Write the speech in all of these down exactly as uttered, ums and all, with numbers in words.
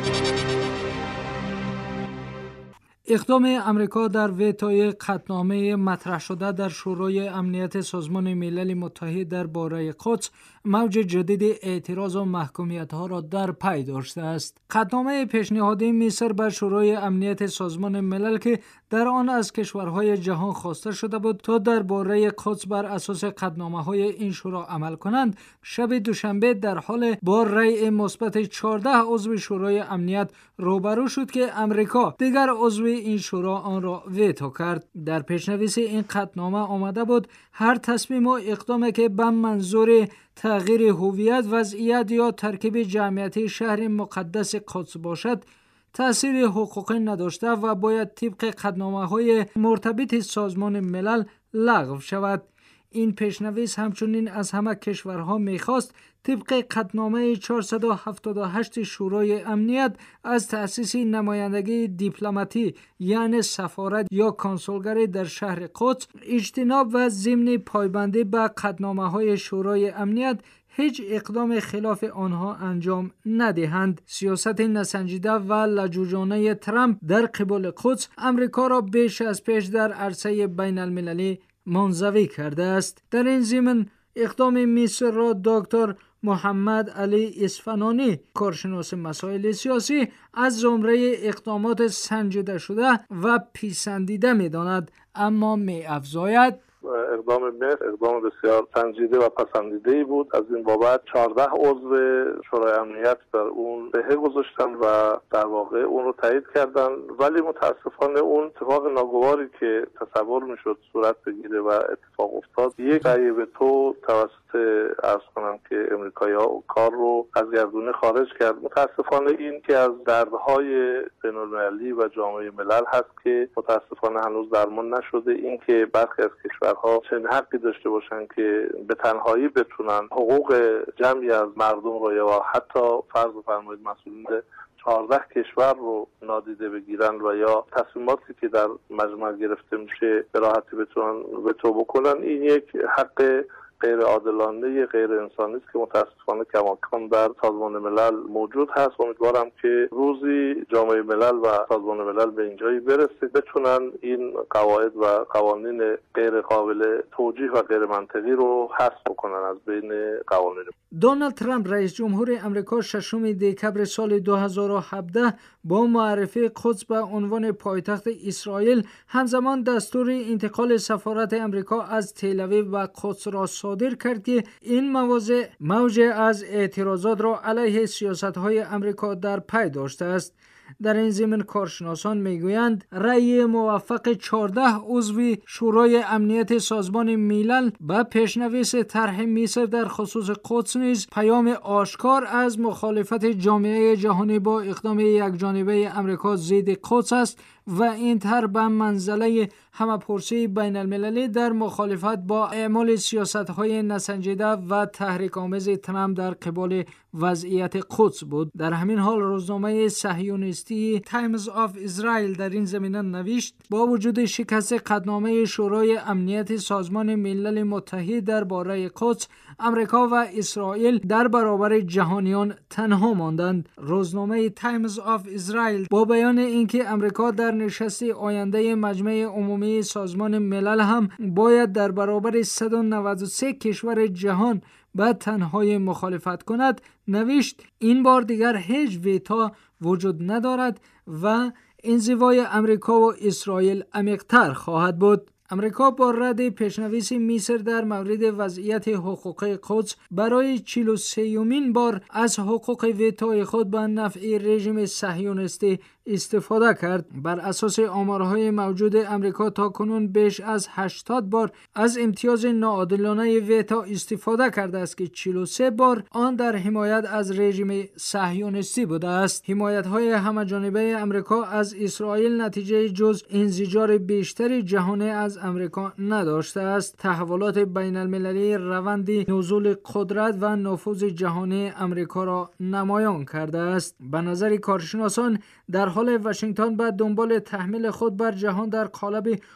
اقدام امریکا در وتوی قطعنامه مطرح شده در شورای امنیت سازمان ملل متحد درباره قدس موج جدید اعتراض و محکومیت‌ها را در پی داشته است. قطعنامه پیشنهادی مصر به شورای امنیت سازمان ملل که در آن از کشورهای جهان خواسته شده بود تا درباره قدس بر اساس قطعنامه‌های این شورا عمل کنند، شب دوشنبه در حال با رأی مثبت چهارده عضو شورای امنیت روبرو شد که امریکا دیگر عضو این شورا آن را ویتو کرد. در پیشنویس این قطعنامه آمده بود هر تصمیم و اقدامی که به منظور تغییر هویت، وضعیت یا ترکیب جمعیتی شهر مقدس قدس باشد تأثیر حقوقی نداشته و باید طبق قطعنامه‌های مرتبط سازمان ملل لغو شود. این پیشنویس همچنین از همه کشورها می‌خواست طبق قطعنامه چهارصد و هفتاد و هشت شورای امنیت از تأسیس نمایندگی دیپلماتی یعنی سفارت یا کنسولگری در شهر قدس اجتناب و ضمن پایبندی به قطعنامه‌های شورای امنیت هیچ اقدام خلاف آنها انجام ندهند. سیاست نسنجیده و لجوجانه ترامپ در قبال قدس امریکا را بیش از پیش در عرصه بین المللی منزوی کرده است. در این ضمن اقدام مصر را دکتر محمد علی اصفهانی، کارشناس مسائل سیاسی، از زمره اقدامات سنجیده شده و پسندیده می‌داند، اما می‌افزاید اقدام مصر اقدام بسیار سنجیده و پسندیده‌ای بود. از این بابت چهارده عضو شورای امنیت در اون دهه گذاشتن و در واقع اون رو تایید کردن، ولی متاسفانه اون اتفاق ناگواری که تصور میشد صورت بگیره و اتفاق افتاد، یک رأی وتو توسط عرض کنم که امریکایی‌ها کار رو از گردونه خارج کرد. متاسفانه این که از دردهای بین‌المللی و جامعه ملل هست که متاسفانه هنوز درمان نشده. این که برخی از کشورها چنین حقی داشته باشن که به تنهایی بتونن حقوق جمعی از مردم رو یا حتی فرض بفرمایید مسئولین چهارده کشور رو نادیده بگیرن و یا تصمیماتی که در مجمع گرفته میشه به راحتی بتونن وتو بکنن، این یک حق غیر عادلانه غیر انسانی است که متاسفانه کماکان در سازمان ملل موجود هست. امیدوارم که روزی جامعه ملل و سازمان ملل به اینجایی برسه بتونن این قواعد و قوانین غیر قابل توجیه و غیر منطقی رو حذف بکنن از بین قوانین. دونالد ترامپ رئیس جمهور امریکا ششم دکبر سال دو هزار و هفده با معرفی قدس به عنوان پایتخت اسرائیل همزمان دستور انتقال سفارت امریکا از تل‌آویو و قدس را صادر کرد که این مواضع موج از اعتراضات را علیه سیاست‌های امریکا در پی داشته است. در این ضمن کارشناسان میگویند رأی موافق چهارده عضو شورای امنیت سازمان ملل به پیشنویس طرح مصر در خصوص قدس نیز پیام آشکار از مخالفت جامعه جهانی با اقدام یکجانبه امریکا ضد قدس است و این طرح به منزله همه‌پرسی بین المللی در مخالفت با اعمال سیاست‌های نسنجیده و تحریک‌آمیز ترامپ در قبال وضعیت قدس بود. در همین حال روزنامه صهیونیستی تایمز آف اسرائیل در این زمینه نوشت با وجود شکست قطعنامه شورای امنیت سازمان ملل متحد درباره قدس، امریکا و اسرائیل در برابر جهانیان تنها ماندند. روزنامه تایمز آف اسرائیل با بیان اینکه امریکا در نشست آینده مجمع عمومی سازمان ملل هم باید در برابر صد و نود و سه کشور جهان به تنهایی مخالفت کند، نوشت این بار دیگر هیچ ویتو وجود ندارد و انزوای امریکا و اسرائیل عمیق‌تر خواهد بود. امریکا با رد پیشنویس مصر در مورد وضعیت حقوقی قدس برای چهل و سومین بار از حقوق ویتوی خود به نفع رژیم صهیونیستی استفاده کرد. بر اساس آمارهای موجود امریکا تا کنون بیش از هشتاد بار از امتیاز ناعادلانه ویتو استفاده کرده است که چهل و سه بار آن در حمایت از رژیم صهیونیستی بوده است. حمایت‌های همه‌جانبه امریکا از اسرائیل نتیجه جز انزجار بیشتر جهانی از امریکا نداشته است. تحولات بین المللی روند نزول قدرت و نفوذ جهانی امریکا را نمایان کرده است. به نظر کارشناسان در حال واشنگتن به دنبال تحمیل خود بر جهان در قالب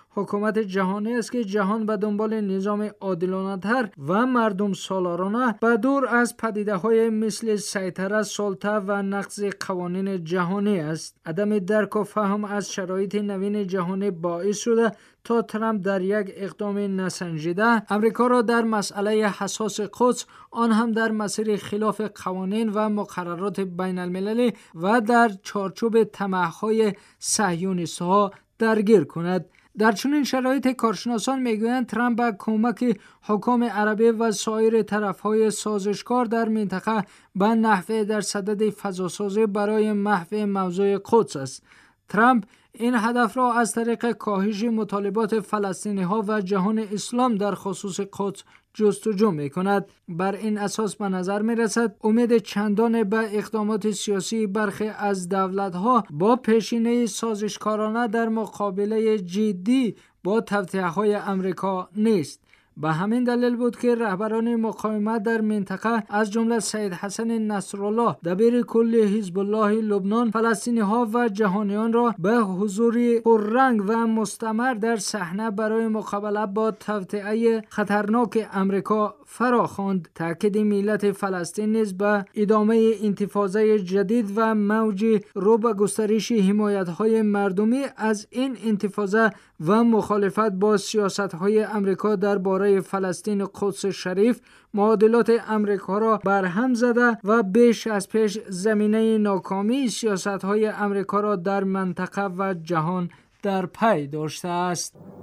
حکومت جهانی است که جهان به دنبال نظام عادلانه‌تر و مردم سالارانه به دور از پدیده‌های مثل سیطره، سلطه و نقض قوانین جهانی است. عدم درک و فهم از شرایط نوین جهانی باعث شده تا ترامپ در یک اقدام نسنجیده امریکا را در مسئله حساس قدس، آن هم در مسیر خلاف قوانین و مقررات بین المللی و در چارچوب طمع‌های صهیونیست‌ها درگیر کند. در چنین شرایط کارشناسان میگویند ترامپ با کمک حکام عربی و سایر طرف‌های سازشکار در منطقه به نحو در صدد فضاسازی برای محو موضوع قدس است. ترامپ این هدف را از طریق کاهش مطالبات فلسطینی‌ها و جهان اسلام در خصوص قدس جستجو می کند. بر این اساس به نظر می رسد امید چندان به اقدامات سیاسی برخی از دولت‌ها با پیشینه سازشکارانه در مقابله جدی با توطئه‌های امریکا نیست. به همین دلیل بود که رهبران مقاومت در منطقه از جمله سید حسن نصرالله دبیر کل حزب الله لبنان، فلسطینی‌ها و جهانیان را به حضور پررنگ و مستمر در صحنه برای مقابله با توطئه خطرناک امریکا فراخواند. تاکید ملت فلسطین نیز به ادامه انتفاضه جدید و موج رو به گسترش حمایت‌های مردمی از این انتفاضه و مخالفت با سیاست‌های امریکا درباره فلسطین و قدس شریف معادلات امریکا را برهم زده و بیش از پیش زمینه ناکامی سیاست‌های امریکا را در منطقه و جهان در پی داشته است.